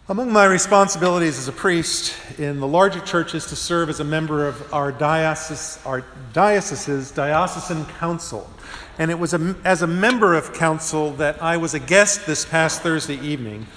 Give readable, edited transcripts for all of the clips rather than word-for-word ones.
Among my responsibilities as a priest in the larger church is to serve as a member of our diocese's diocesan council. And it was as a member of council that I was a guest this past Thursday evening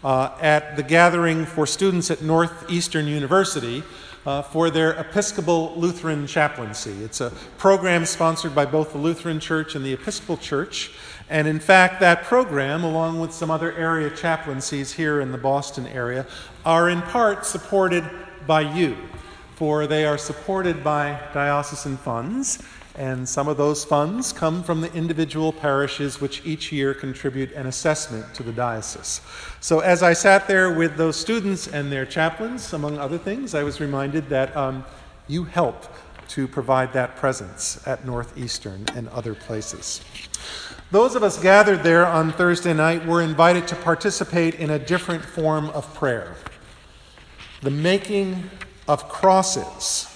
at the gathering for students at Northeastern University for their Episcopal Lutheran chaplaincy. It's a program sponsored by both the Lutheran Church and the Episcopal Church. And in fact, that program, along with some other area chaplaincies here in the Boston area, are in part supported by you, for they are supported by diocesan funds, and some of those funds come from the individual parishes which each year contribute an assessment to the diocese. So as I sat there with those students and their chaplains, among other things, I was reminded that you help to provide that presence at Northeastern and other places. Those of us gathered there on Thursday night were invited to participate in a different form of prayer, the making of crosses,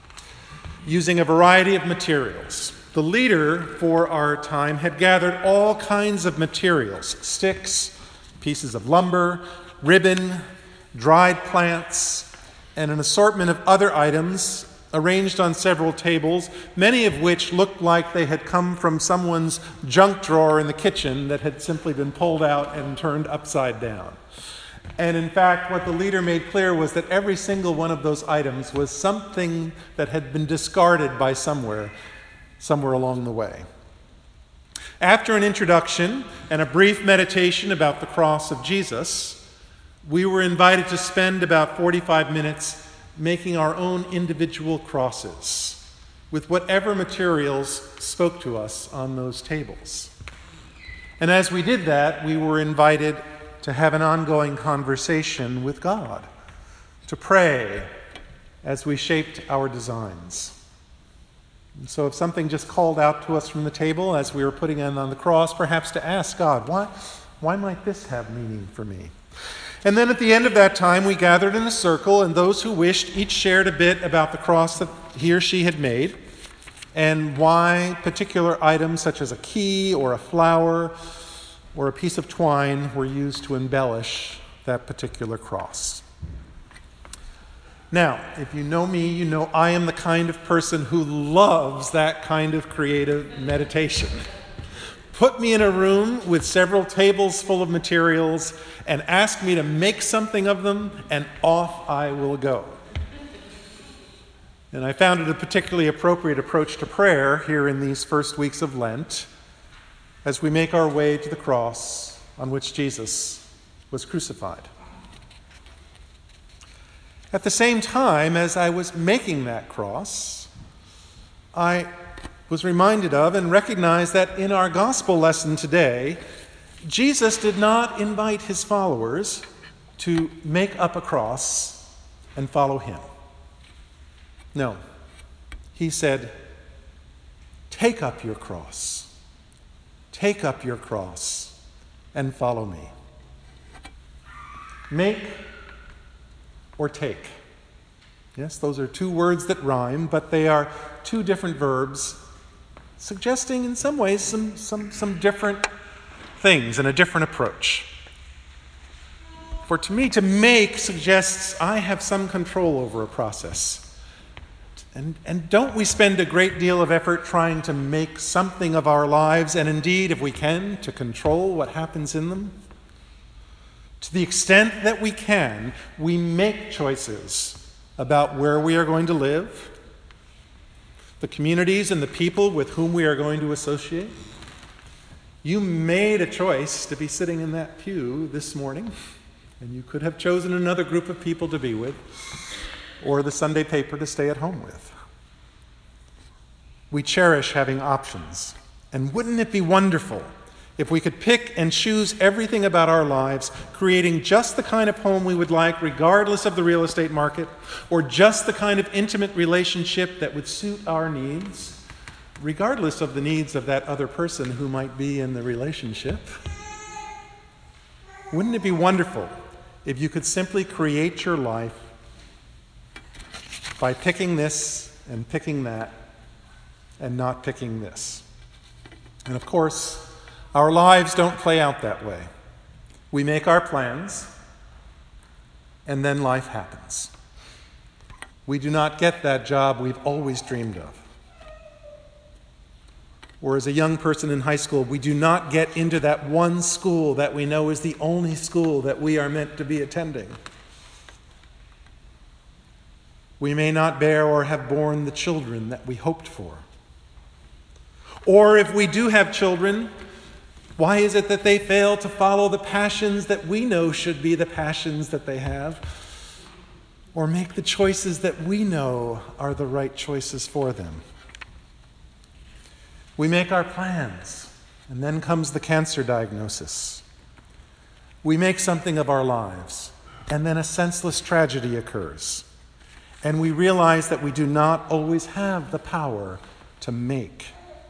using a variety of materials. The leader for our time had gathered all kinds of materials: sticks, pieces of lumber, ribbon, dried plants, and an assortment of other items arranged on several tables, many of which looked like they had come from someone's junk drawer in the kitchen that had simply been pulled out and turned upside down. And in fact, what the leader made clear was that every single one of those items was something that had been discarded by somewhere along the way. After an introduction and a brief meditation about the cross of Jesus, we were invited to spend about 45 minutes making our own individual crosses with whatever materials spoke to us on those tables. And as we did that, we were invited to have an ongoing conversation with God, to pray as we shaped our designs. And so if something just called out to us from the table as we were putting it on the cross, perhaps to ask God, why might this have meaning for me? And then at the end of that time, we gathered in a circle, and those who wished each shared a bit about the cross that he or she had made, and why particular items such as a key or a flower or a piece of twine were used to embellish that particular cross. Now, if you know me, you know I am the kind of person who loves that kind of creative meditation. Put me in a room with several tables full of materials and ask me to make something of them, and off I will go. And I found it a particularly appropriate approach to prayer here in these first weeks of Lent as we make our way to the cross on which Jesus was crucified. At the same time, as I was making that cross, I was reminded of and recognized that in our gospel lesson today, Jesus did not invite his followers to make up a cross and follow him. No, he said, "Take up your cross. Take up your cross and follow me." Make or take. Yes, those are two words that rhyme, but they are two different verbs suggesting in some ways some different things and a different approach. For to me, to make suggests I have some control over a process. And don't we spend a great deal of effort trying to make something of our lives, and indeed, if we can, to control what happens in them? To the extent that we can, we make choices about where we are going to live, the communities and the people with whom we are going to associate. You made a choice to be sitting in that pew this morning, and you could have chosen another group of people to be with, or the Sunday paper to stay at home with. We cherish having options, and wouldn't it be wonderful if we could pick and choose everything about our lives, creating just the kind of home we would like, regardless of the real estate market, or just the kind of intimate relationship that would suit our needs, regardless of the needs of that other person who might be in the relationship? Wouldn't it be wonderful if you could simply create your life by picking this and picking that and not picking this? And of course, our lives don't play out that way. We make our plans, and then life happens. We do not get that job we've always dreamed of. Or as a young person in high school, we do not get into that one school that we know is the only school that we are meant to be attending. We may not bear or have borne the children that we hoped for. Or if we do have children, why is it that they fail to follow the passions that we know should be the passions that they have? Or make the choices that we know are the right choices for them? We make our plans, and then comes the cancer diagnosis. We make something of our lives, and then a senseless tragedy occurs. And we realize that we do not always have the power to make.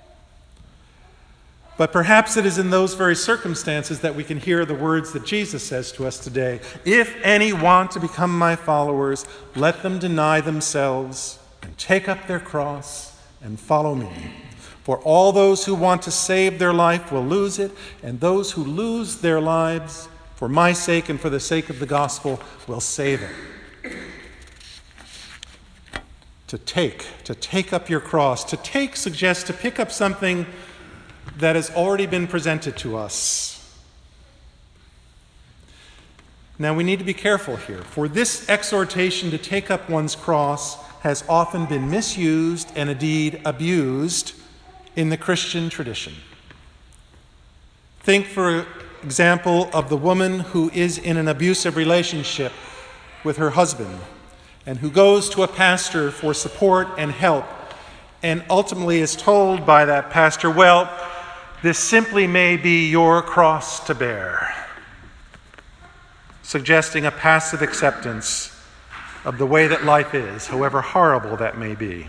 But perhaps it is in those very circumstances that we can hear the words that Jesus says to us today. If any want to become my followers, let them deny themselves and take up their cross and follow me. For all those who want to save their life will lose it, and those who lose their lives for my sake and for the sake of the gospel will save it. To take up your cross. To take suggests to pick up something that has already been presented to us. Now we need to be careful here, for this exhortation to take up one's cross has often been misused and indeed abused in the Christian tradition. Think, for example, of the woman who is in an abusive relationship with her husband and who goes to a pastor for support and help and ultimately is told by that pastor, well, this simply may be your cross to bear, suggesting a passive acceptance of the way that life is, however horrible that may be.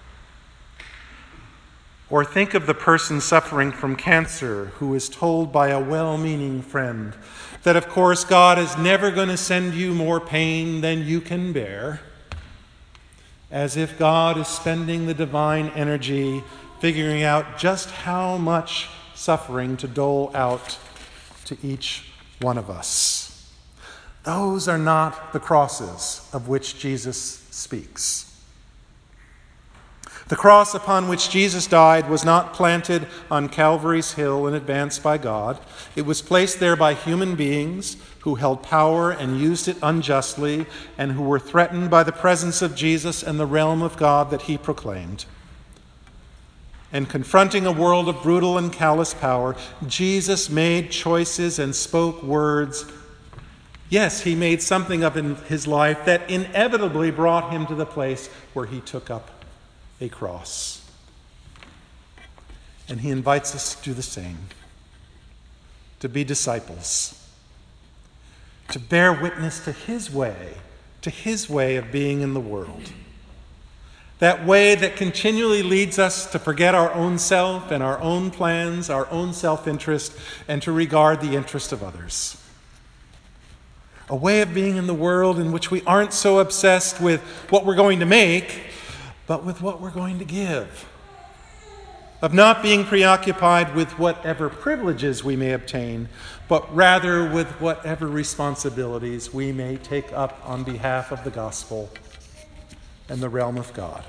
Or think of the person suffering from cancer who is told by a well-meaning friend that, of course, God is never going to send you more pain than you can bear, as if God is spending the divine energy figuring out just how much suffering to dole out to each one of us. Those are not the crosses of which Jesus speaks. The cross upon which Jesus died was not planted on Calvary's hill in advance by God. It was placed there by human beings who held power and used it unjustly and who were threatened by the presence of Jesus and the realm of God that he proclaimed. And confronting a world of brutal and callous power, Jesus made choices and spoke words. Yes, he made something of in his life that inevitably brought him to the place where he took up a cross. And he invites us to do the same, to be disciples, to bear witness to his way of being in the world. That way that continually leads us to forget our own self and our own plans, our own self-interest, and to regard the interest of others. A way of being in the world in which we aren't so obsessed with what we're going to make, but with what we're going to give. Of not being preoccupied with whatever privileges we may obtain, but rather with whatever responsibilities we may take up on behalf of the gospel and the realm of God.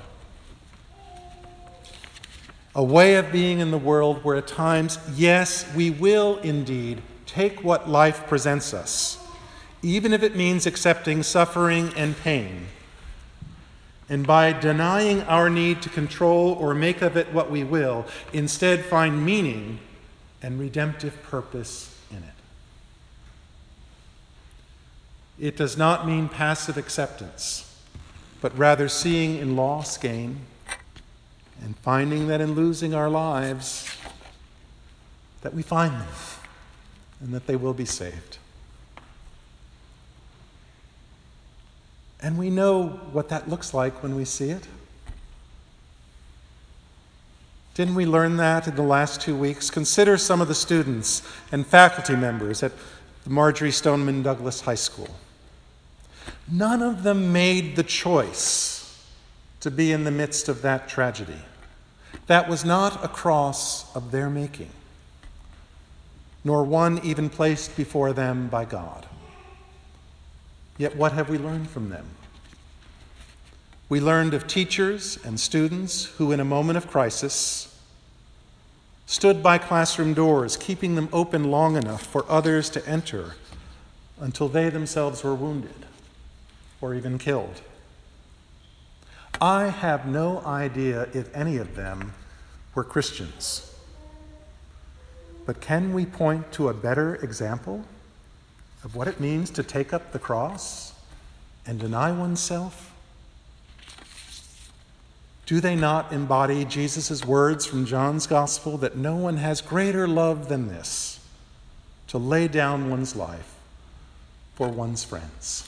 A way of being in the world where at times, yes, we will indeed take what life presents us, even if it means accepting suffering and pain, and by denying our need to control or make of it what we will, instead find meaning and redemptive purpose in it. It does not mean passive acceptance, but rather seeing in loss gain and finding that in losing our lives, that we find them and that they will be saved. And we know what that looks like when we see it. Didn't we learn that in the last 2 weeks? Consider some of the students and faculty members at the Marjory Stoneman Douglas High School. None of them made the choice to be in the midst of that tragedy. That was not a cross of their making, nor one even placed before them by God. Yet what have we learned from them? We learned of teachers and students who, in a moment of crisis, stood by classroom doors, keeping them open long enough for others to enter until they themselves were wounded or even killed. I have no idea if any of them were Christians. But can we point to a better example of what it means to take up the cross and deny oneself? Do they not embody Jesus' words from John's Gospel that no one has greater love than this, to lay down one's life for one's friends?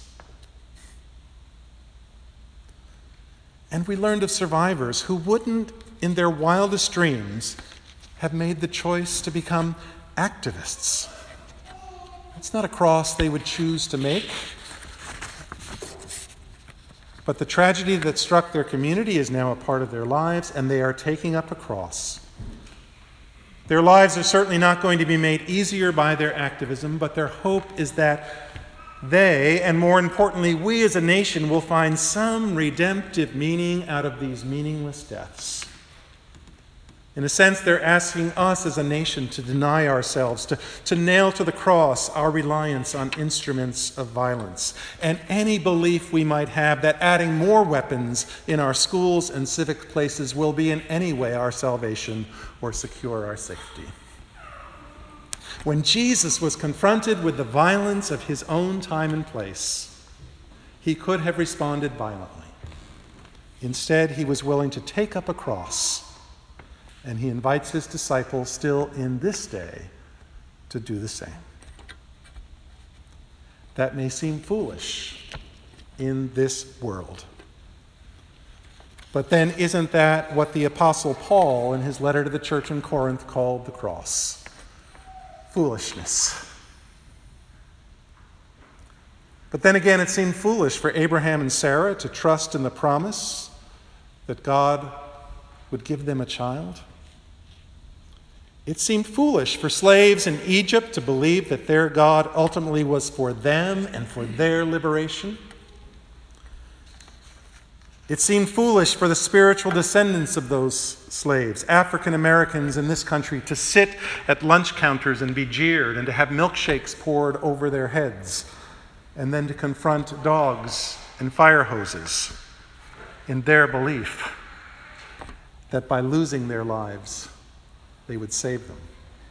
And we learned of survivors who wouldn't, in their wildest dreams, have made the choice to become activists. It's not a cross they would choose to make. But the tragedy that struck their community is now a part of their lives, and they are taking up a cross. Their lives are certainly not going to be made easier by their activism, but their hope is that they, and more importantly, we as a nation, will find some redemptive meaning out of these meaningless deaths. In a sense, they're asking us as a nation to deny ourselves, to nail to the cross our reliance on instruments of violence, and any belief we might have that adding more weapons in our schools and civic places will be in any way our salvation or secure our safety. When Jesus was confronted with the violence of his own time and place, he could have responded violently. Instead, he was willing to take up a cross. And he invites his disciples still in this day to do the same. That may seem foolish in this world. But then isn't that what the Apostle Paul in his letter to the church in Corinth called the cross? Foolishness. But then again, it seemed foolish for Abraham and Sarah to trust in the promise that God would give them a child. It seemed foolish for slaves in Egypt to believe that their God ultimately was for them and for their liberation. It seemed foolish for the spiritual descendants of those slaves, African Americans in this country, to sit at lunch counters and be jeered and to have milkshakes poured over their heads, and then to confront dogs and fire hoses in their belief that by losing their lives, they would save them.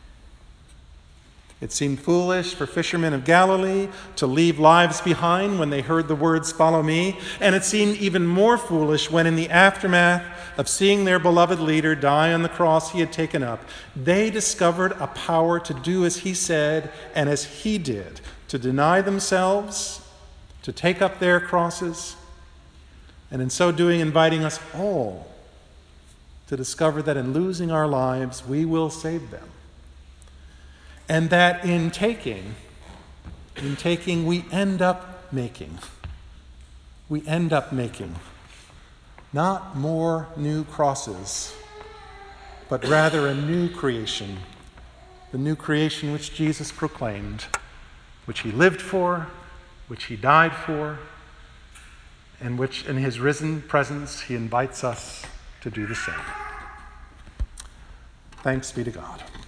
It seemed foolish for fishermen of Galilee to leave lives behind when they heard the words, "Follow me." And it seemed even more foolish when, in the aftermath of seeing their beloved leader die on the cross he had taken up, they discovered a power to do as he said and as he did, to deny themselves, to take up their crosses, and in so doing inviting us all to discover that in losing our lives, we will save them. And that in taking, we end up making not more new crosses, but rather a new creation, the new creation which Jesus proclaimed, which he lived for, which he died for, and which in his risen presence he invites us to do the same. Thanks be to God.